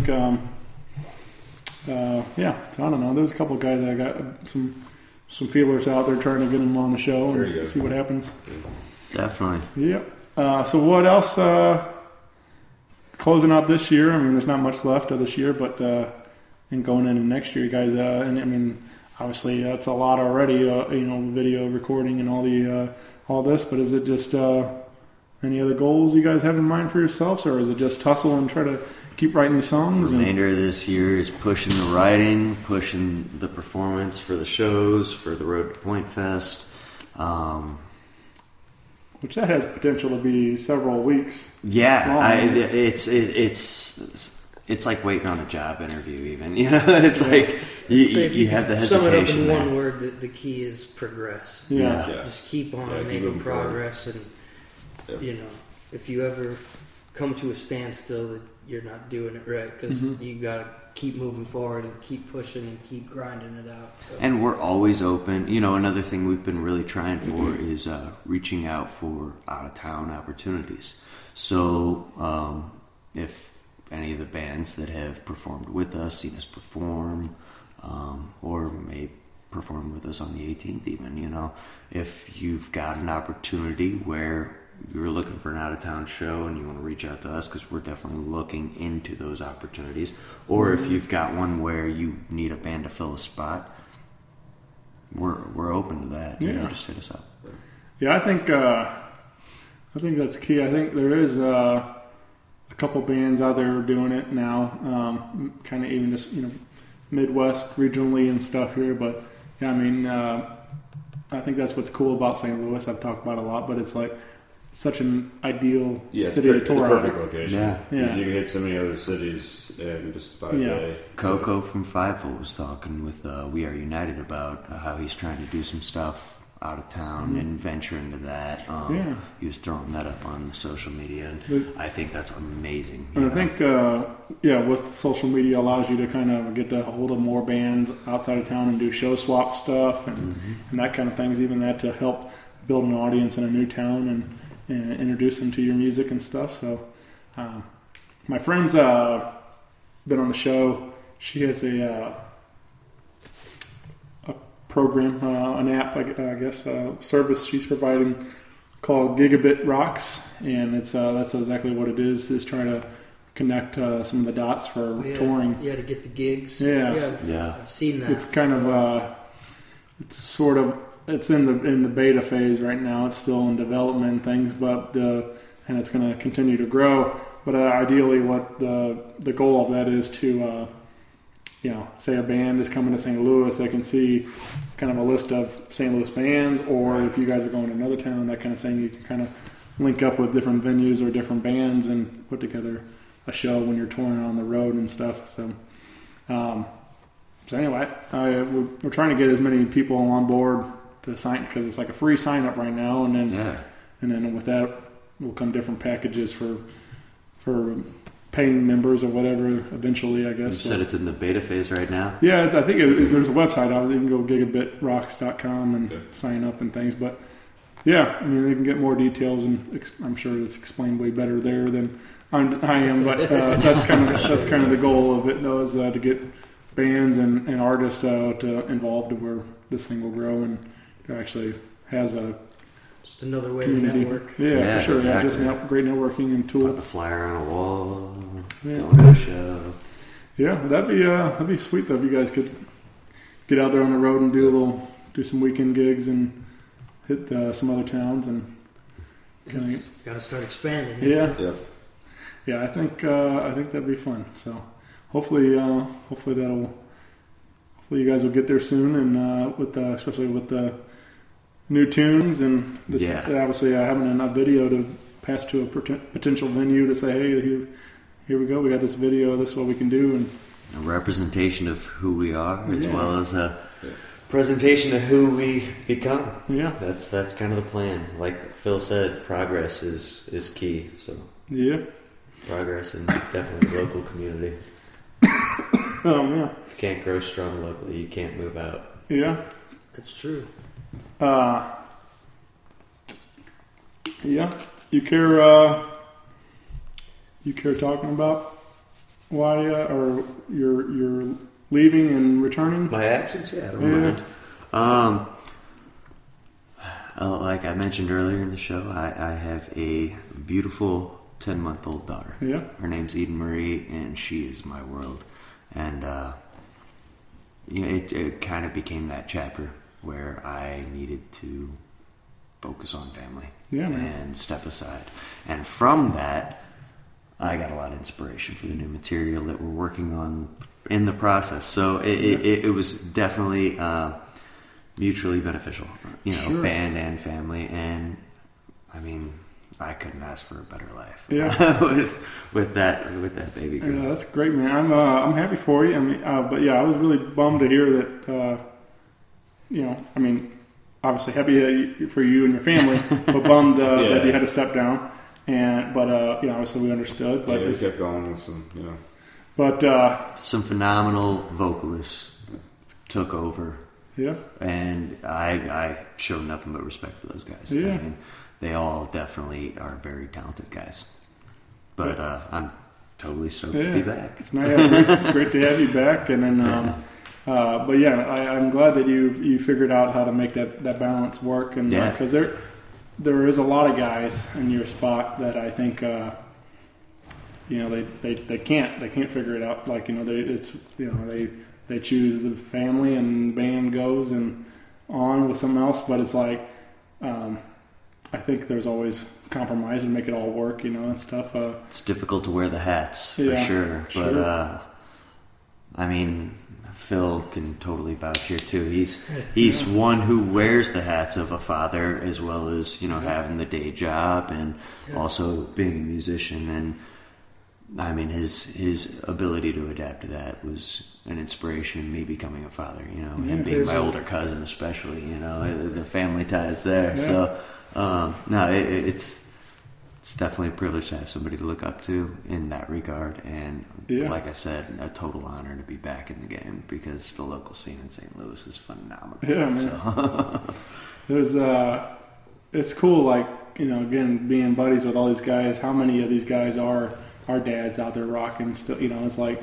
F: so I don't know, there's a couple of guys that I got some feelers out there trying to get them on the show and see what happens.
C: Definitely.
F: Yep. So what else? Closing out this year. I mean, there's not much left of this year, but and going into next year, guys. And I mean, obviously that's a lot already. Video recording and all this. But is it just any other goals you guys have in mind for yourselves, or is it just hustle and try to keep writing these songs?
C: The remainder of this year is pushing the writing, pushing the performance for the shows, for the Road to Point Fest.
F: Which that has potential to be several weeks.
C: Yeah, it's like waiting on a job interview. Even it's like you have the hesitation.
H: Sum it up in
C: there.
H: one word: the key is progress.
F: Yeah.
H: Just keep on making progress, and if you ever come to a standstill, that you're not doing it right, because you got to keep moving forward and keep pushing and keep grinding it out. So.
C: And we're always open. Another thing we've been really trying for is reaching out for out-of-town opportunities. So if any of the bands that have performed with us, seen us perform, or may perform with us on the 18th even, if you've got an opportunity where you're looking for an out-of-town show and you want to reach out to us, because we're definitely looking into those opportunities. Or if you've got one where you need a band to fill a spot, we're open to that. Just hit us up.
F: Yeah, I think that's key. I think there is a couple bands out there doing it now, kind of even just Midwest regionally and stuff here. But yeah, I mean, I think that's what's cool about St. Louis. I've talked about it a lot, but it's like such an ideal city to tour.
I: The perfect location.
F: Yeah.
I: You can hit so many other cities in just about a day.
C: Coco from Fiveful was talking with We Are United about how he's trying to do some stuff out of town and venture into that. He was throwing that up on social media, and I think that's amazing.
F: I think, with social media allows you to kind of get a hold of more bands outside of town and do show swap stuff and that kind of things. Even that to help build an audience in a new town and introduce them to your music and stuff. So my friend's been on the show. She has a program, an app, I guess, service she's providing called Gigabit Rocks, and it's that's exactly what it is trying to connect some of the dots for touring.
H: Yeah, to get the gigs.
F: Yeah,
H: I've seen that.
F: It's kind of it's in the beta phase right now. It's still in development and things, but and it's going to continue to grow. But ideally, what the goal of that is to say a band is coming to St. Louis, they can see kind of a list of St. Louis bands, or if you guys are going to another town, that kind of thing, you can kind of link up with different venues or different bands and put together a show when you're touring on the road and stuff. So, anyway, we're trying to get as many people on board to sign, because it's like a free sign up right now, and then with that will come different packages for paying members or whatever eventually, I guess.
C: You said it's in the beta phase right now?
F: Yeah, I think there's a website. You can go gigabitrocks.com and sign up and things. But yeah, I mean, they can get more details, and I'm sure it's explained way better there than I am. But that's kind of the goal of it, though, is to get bands and artists involved to where this thing will grow and actually has a
H: just another way
F: community.
H: to network.
F: Yeah, for sure.
C: Exactly.
F: Just a great networking and tool.
C: Put a flyer on a wall, going to a show.
F: Yeah, that'd be sweet though if you guys could get out there on the road and do some weekend gigs and hit some other towns and
H: got to start expanding.
F: Yeah. I think that'd be fun. So hopefully you guys will get there soon, and especially with the new tunes and obviously having a video to pass to a potential venue to say, hey, here we go, we got this video, this is what we can do, and
C: a representation of who we are as well as a presentation of who we become.
F: Yeah,
C: that's kind of the plan. Like Phil said, progress is key. So progress in definitely the local community.
F: If
C: you can't grow strong locally, you can't move out.
F: Yeah,
H: that's true.
F: You care talking about why or you're leaving and returning?
C: My absence, I don't mind. Like I mentioned earlier in the show, I have a beautiful 10-month-old daughter.
F: Yeah,
C: her name's Eden Marie, and she is my world. And it kind of became that chapter where I needed to focus on family and step aside. And from that, I got a lot of inspiration for the new material that we're working on in the process. So it was definitely mutually beneficial, band and family. And I mean, I couldn't ask for a better life. with that baby girl.
F: Yeah, that's great, man. I'm happy for you. I mean, but I was really bummed to hear that. I mean, obviously happy for you and your family, but bummed that you had to step down. But obviously we understood. But
I: we kept going with some,
F: But
C: some phenomenal vocalists took over.
F: Yeah.
C: And I show nothing but respect for those guys.
F: Yeah.
C: I mean, they all definitely are very talented guys. But I'm totally stoked to be back.
F: It's nice, great to have you back. And then, I'm glad that you figured out how to make that balance work. And because there is a lot of guys in your spot that I think they can't figure it out. Like they choose the family and band goes and on with something else. But it's like I think there's always compromise and make it all work, and stuff.
C: It's difficult to wear the hats for sure. But I mean, Phil can totally vouch here too. He's one who wears the hats of a father as well as having the day job and also being a musician. And I mean, his ability to adapt to that was an inspiration. Me becoming a father, and being my older cousin, especially, the family ties there. Yeah. So it's definitely a privilege to have somebody to look up to in that regard. And like I said, a total honor to be back in the game because the local scene in St. Louis is phenomenal.
F: Yeah, man. There's it's cool, like, again, being buddies with all these guys. How many of these guys are dads out there rocking still? It's like,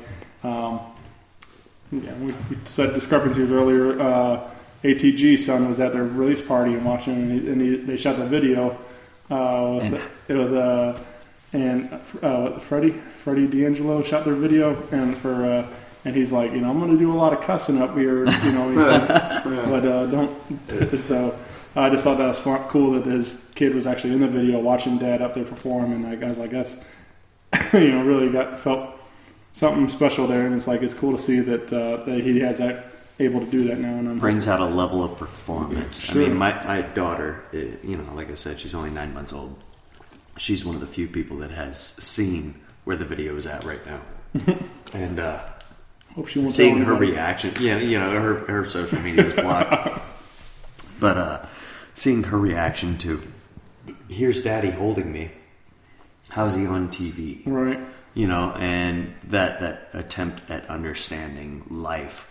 F: we said discrepancies earlier. ATG's son was at their release party in Washington, and they shot the video with and Freddie D'Angelo shot their video, and he's like, I'm going to do a lot of cussing up here, he's like, but don't. So I just thought that was cool that his kid was actually in the video watching Dad up there perform, and I was like, that's really felt something special there, and it's cool to see that he has that able to do that now. And
C: brings out a level of performance.
F: Sure.
C: I mean, my daughter, like I said, she's only 9 months old. She's one of the few people that has seen where the video is at right now, and
F: hope she won't
C: seeing her reaction. Her social media is blocked, but seeing her reaction to, here's Daddy holding me. How's he on TV?
F: Right.
C: And that attempt at understanding life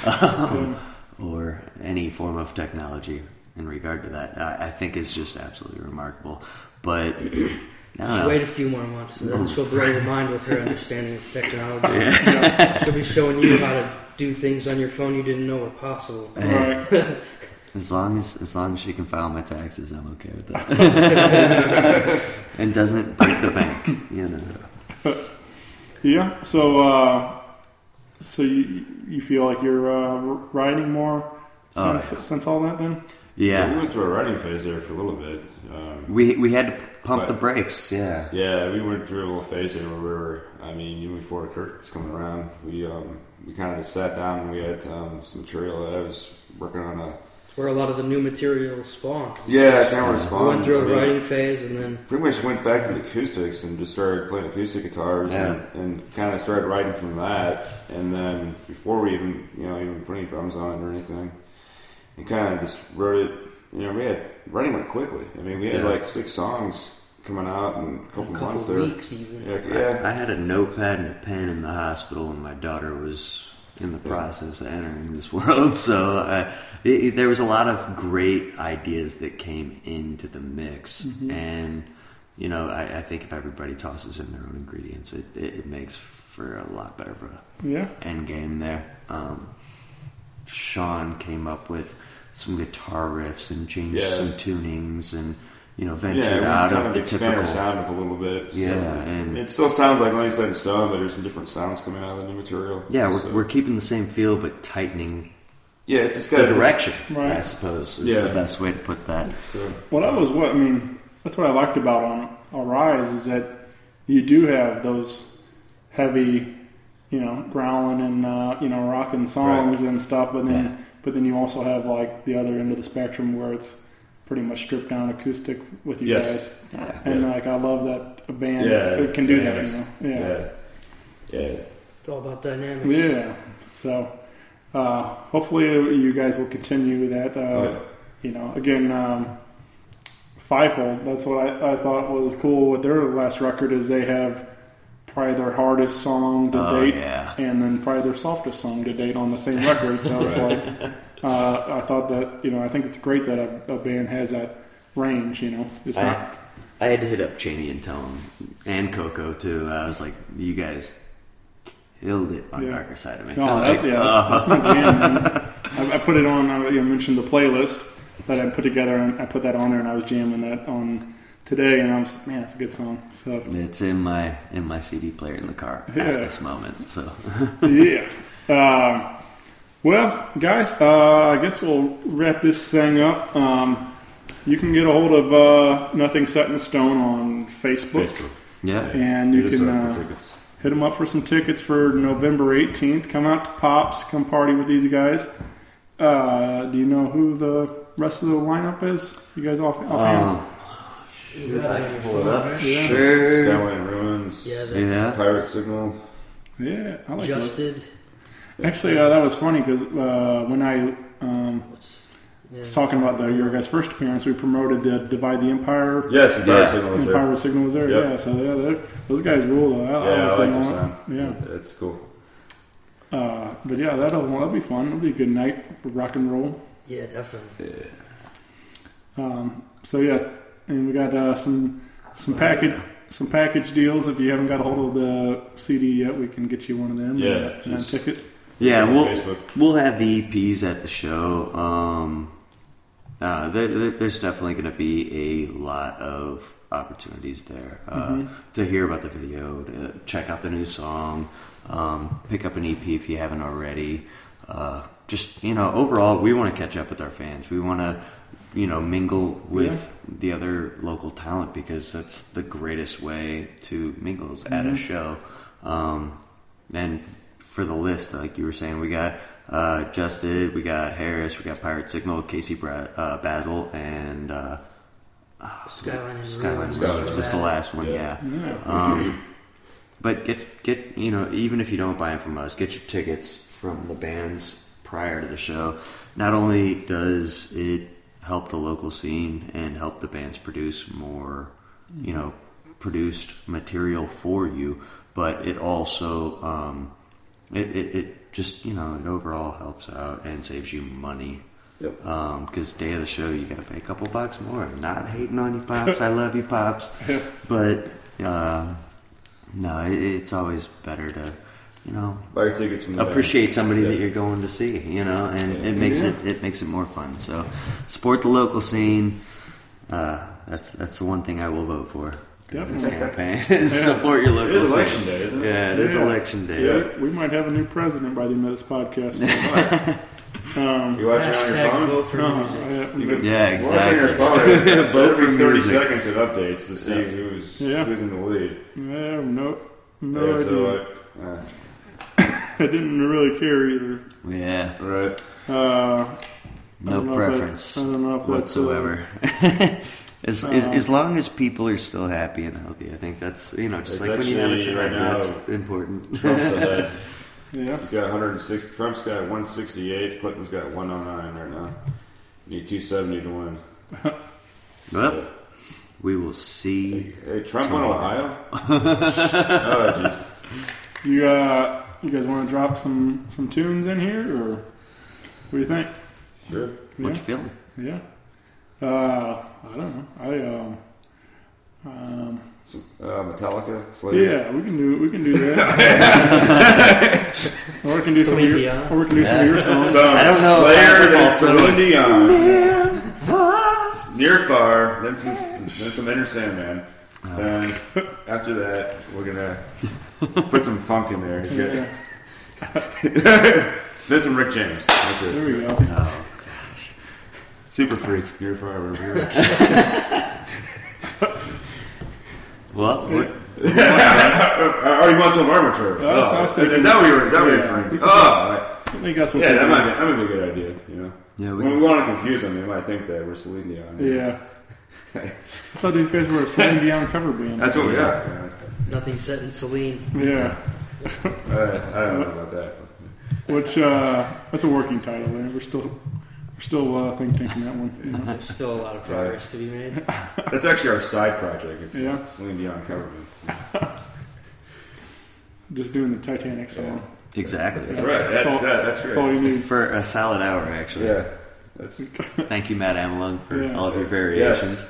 C: or any form of technology in regard to that, I think is just absolutely remarkable. But
H: just wait a few more months, and then she'll blow your mind with her understanding of technology. Yeah. She'll be showing you how to do things on your phone you didn't know were possible.
F: Right.
C: As long as she can file my taxes, I'm okay with that. And doesn't break the bank,
F: Yeah. So you feel like you're writing more since all that then?
C: Yeah.
I: We went through a writing phase there for a little bit.
C: We had to pump the brakes. Yeah.
I: Yeah, we went through a little phase there where we were. Even before Kurt was coming around, we kind of just sat down and we had some material that I was working on
H: where a lot of the new material spawned.
I: Yeah, kind of spawned.
H: We went through a writing phase and then
I: pretty much went back to the acoustics and just started playing acoustic guitars and kind of started writing from that. And then before we even put any drums on it or anything, and kind of just wrote it. We had writing went quickly. We had like 6 songs coming out in a couple months there.
H: Weeks even.
I: Yeah.
C: I had a notepad and a pen in the hospital when my daughter was in the process of entering this world, so there was a lot of great ideas that came into the mix, and I think if everybody tosses in their own ingredients, it makes for a lot better of a end game there. Sean came up with some guitar riffs and changed some tunings and ventured out of the typical
I: our sound up a little bit.
C: Yeah, and
I: it still sounds like Lenny Set in Stone, but there's some different sounds coming out of the new material.
C: Yeah, we're keeping the same feel, but tightening.
I: Yeah, it's just got
C: the direction.
F: Right.
C: I suppose is the best way to put that.
F: That's what I liked about on Arise is that you do have those heavy, growling and rocking songs and stuff, but then you also have like the other end of the spectrum where it's pretty much stripped down acoustic with you guys. Yeah. And I love that a band can do that.
I: Yeah.
H: It's all about dynamics.
F: Yeah. So hopefully you guys will continue that. Again, Fivefold. That's what I thought was cool with their last record is they have probably their hardest song to date, and then probably their softest song to date on the same record. So it's like I thought that I think it's great that a band has that range. It's not.
C: I had to hit up Cheney and tell him, and Coco too. I was like, you guys killed it on Darker Side of Me.
F: No, that's my jam. Man. I put it on. I mentioned the playlist that I put together, and I put that on there, and I was jamming that on today, and I was like, man, it's a good song. So
C: it's in my CD player in the car at this moment. So
F: well, guys, I guess we'll wrap this thing up. You can get a hold of Nothing Set in Stone on Facebook.
C: Yeah,
F: and you can hit them up for some tickets for November 18th. Come out to Pops. Come party with these guys. Do you know who the rest of the lineup is? You guys offhand?
C: Should I pull it up?
F: Yeah.
C: Sure.
I: Skyway Ruins. Pirate Signal.
F: Yeah, I like
H: Justed.
F: That. Actually, that was funny because when I was talking about your guys' first appearance, we promoted the Divide the Empire.
I: Yes, the Pirate Signal was there.
F: Pirate Signal was there. Yep. Yeah, so those guys rule.
I: I like their sound.
F: Yeah,
I: it's cool.
F: But yeah, that'll be fun. It'll be a good night of rock and roll.
H: Yeah, definitely.
F: So yeah, and we got some package deals. If you haven't got a hold of the CD yet, we can get you one of them. And a ticket.
C: Yeah, we'll have the EPs at the show. There's definitely going to be a lot of opportunities there to hear about the video, to check out the new song, pick up an EP if you haven't already. Just, overall, we want to catch up with our fans. We want to, mingle with the other local talent, because that's the greatest way to mingle is at a show. And for the list, like you were saying, we got Justed, we got Harris, we got Pirate Signal, Casey Basil, and
H: Skyline
C: was the last one, yeah. But get even if you don't buy them from us, get your tickets from the bands prior to the show. Not only does it help the local scene and help the bands produce more, produced material for you, but it also it just it overall helps out and saves you money.
I: Yep.
C: Because day of the show you got to pay a couple bucks more. I'm not hating on you, Pops. I love you, Pops. But no, it's always better to
I: buy your tickets from the
C: appreciate
I: bands.
C: somebody that you're going to see, and it makes it more fun. So support the local scene. That's the one thing I will vote for.
F: Definitely.
C: This campaign. Support your local scene.
I: It is election day, isn't it?
C: Yeah, it is election day.
F: Yeah, we might have a new president by the end of this podcast.
I: You watch it on your phone?
H: Vote for music.
C: Yeah, exactly.
I: Watch on your phone.
C: Vote for
I: every 30
C: music.
I: seconds it updates to see who's in the lead.
F: Yeah, no
I: Yeah,
F: idea.
I: so
F: I didn't really care either.
C: Yeah,
I: right.
C: no preference
F: I don't know if that's,
C: whatsoever. As long as people are still happy and healthy, I think that's just like when you have a child,
I: right now,
C: that's important.
I: Trump's ahead.
F: Yeah.
I: He's got 106. Trump's got 168. Clinton's got 109 right now. You need 270 to win.
C: Well, we will see.
I: Hey, Trump won Ohio? Oh, jeez.
F: You guys want to drop some tunes in here, or what do you think?
I: Sure.
C: What you feeling?
F: Yeah. I don't know.
I: Metallica, Slayer.
F: Yeah, we can do that. Or we can do some of your songs.
C: I don't know.
I: Slayer, then Celine Dion. Near Far, then some Enter Sandman. Then after that, we're gonna put some funk in there. Then some Rick James. That's it.
F: There we go.
C: Oh,
I: Super Freak, Near Far.
C: well,
I: Oh, you must have Armature. Is that what you're referring to? Oh,
F: I think that's what.
I: yeah, that might be a good idea.
C: Yeah,
I: when we want to confuse them, they might think that we're Celine Dion.
F: Yeah. I thought these guys were a Celine Dion cover band.
I: That's what we are.
H: Nothing set in Celine.
F: Yeah.
I: I don't know about that.
F: Which that's a working title. There, we're still think tanking that one.
H: There's still a lot of progress to be made.
I: That's actually our side project. It's
F: Yeah.
I: Celine Dion cover band.
F: Just doing the Titanic song.
C: exactly.
I: That's right. That's great.
F: That's all you need.
C: For a solid hour, actually.
I: Yeah. That's
C: Thank you, Matt Amelung, for
F: Yeah.
C: all of your variations.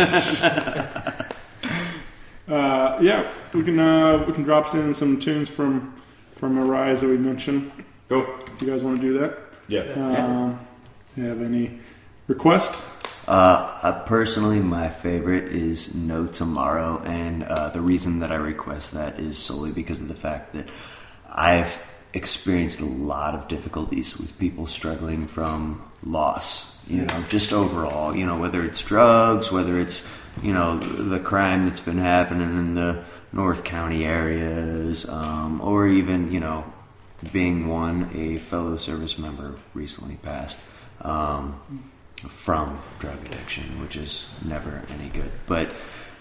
F: Yeah, we can drop in some tunes from Arise that we mentioned.
I: go.
F: You guys want to do that?
I: Yeah.
F: You have any request?
C: Personally, my favorite is No Tomorrow, and the reason that I request that is solely because of the fact that I've experienced a lot of difficulties with people struggling from loss, just overall, whether it's drugs, whether it's, the crime that's been happening in the North County areas, or even, being a fellow service member recently passed from drug addiction, which is never any good. But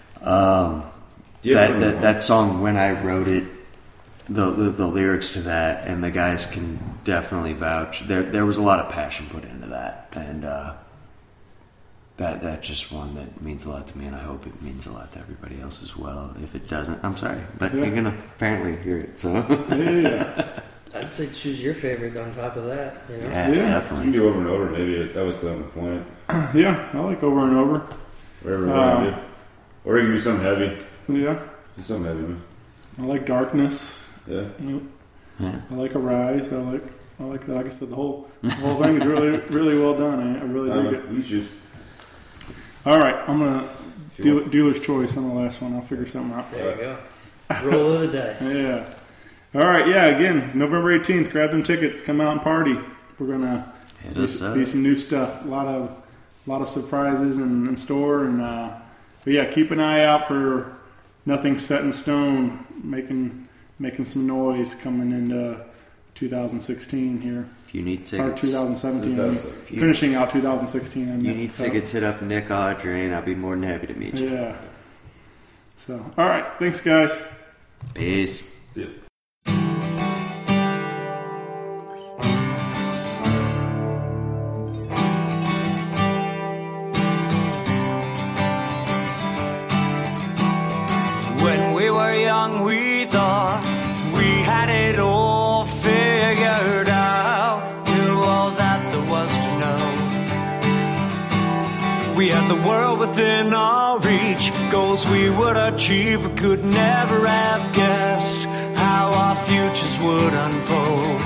C: that song, when I wrote it, the lyrics to that, and the guys can definitely vouch. There was a lot of passion put into that, and that's just one that means a lot to me, and I hope it means a lot to everybody else as well. If it doesn't, I'm sorry, but you're gonna apparently hear it. So
F: Yeah.
H: I'd say choose your favorite on top of that.
C: yeah,
I: You
C: definitely.
I: can do over and over. Maybe that was the point.
F: Yeah, I like Over and Over.
I: Whatever you want to do. Or you can do something heavy.
F: Yeah,
I: Do something heavy, man.
F: I like Darkness.
I: Yeah.
C: Yeah.
F: I like Arise. I like I said, the whole thing is really, really well done. I really dig it.
I: You choose.
F: All right, I'm gonna dealer's choice on the last one. I'll figure something out.
H: There you go. Roll of the dice.
F: Yeah. All right. Yeah. Again, November 18th. Grab them tickets. Come out and party. We're gonna be some new stuff. A lot of surprises in store. And but yeah, keep an eye out for Nothing Set in Stone making some noise coming into 2016 here.
C: If you need tickets,
F: or 2017. Finishing out 2016.
C: You need tickets, hit up Nick Audrey, and I'll be more than happy to meet you.
F: Yeah. So, all right. Thanks, guys.
C: Peace.
I: See ya.
E: When we were young, we thought we had it all figured out. Knew all that there was to know. We had the world within our reach, goals we would achieve, but could never have guessed how our futures would unfold.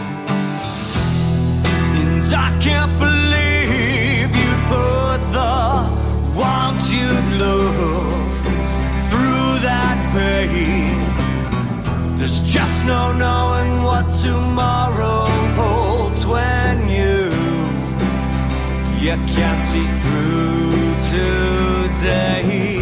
E: And I can't believe you put the warmth you love through that pain. There's just no knowing what tomorrow holds when you can't see through today.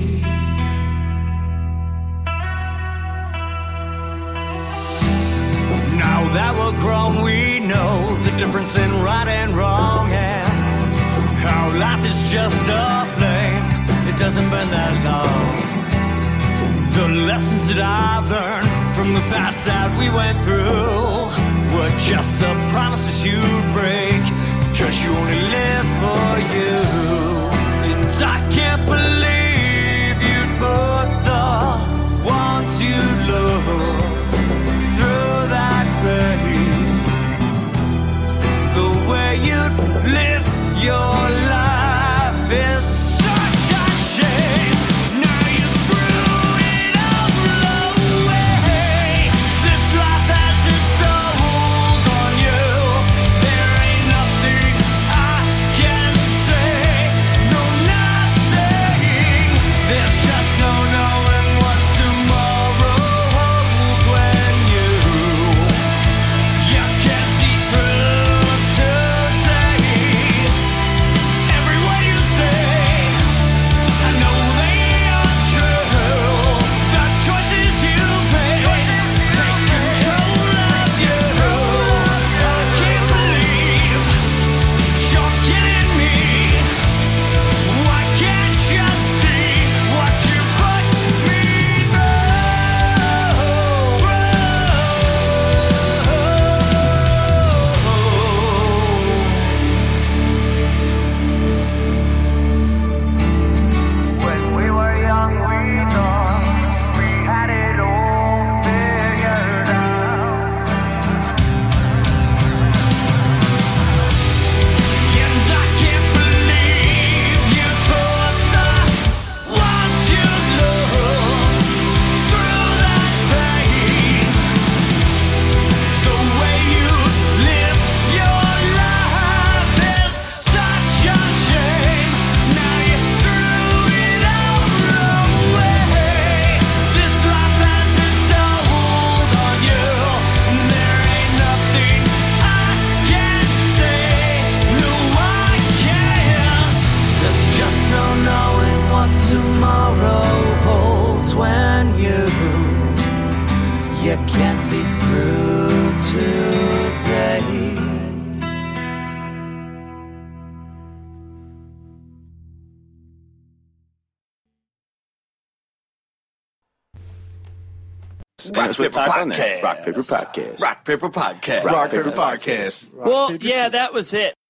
E: Now that we're grown, we know the difference in right and wrong, and how life is just a flame. It doesn't burn that long. The lessons that I've learned from the past that we went through were just the promises you break, 'cause you only live for you. And I can't believe you put the ones you love through that pain. The way you live your life is such a shame. Now you threw it all away. This life has its hold on you. There ain't nothing I can say. No, nothing. There's just no knowing what tomorrow holds when you can't see through today. Every word you say, I know they are true. The choices you make take control of you. I can't believe you're kidding me. Why can't you see what you put me When we were young, we thought we had it all figured out. And I can't believe you put the ones you love through that pain. The way you live your life is such a shame. Now you threw it all away. This life has its hold on you. There ain't nothing I can say. No, I can't. There's just no knowing what tomorrow holds when you can't see through today.
J: Rock Paper Podcast. Rock Paper Podcast. Rock Paper Podcast.
D: Rock Paper Podcast.
J: Well, yeah, that was it.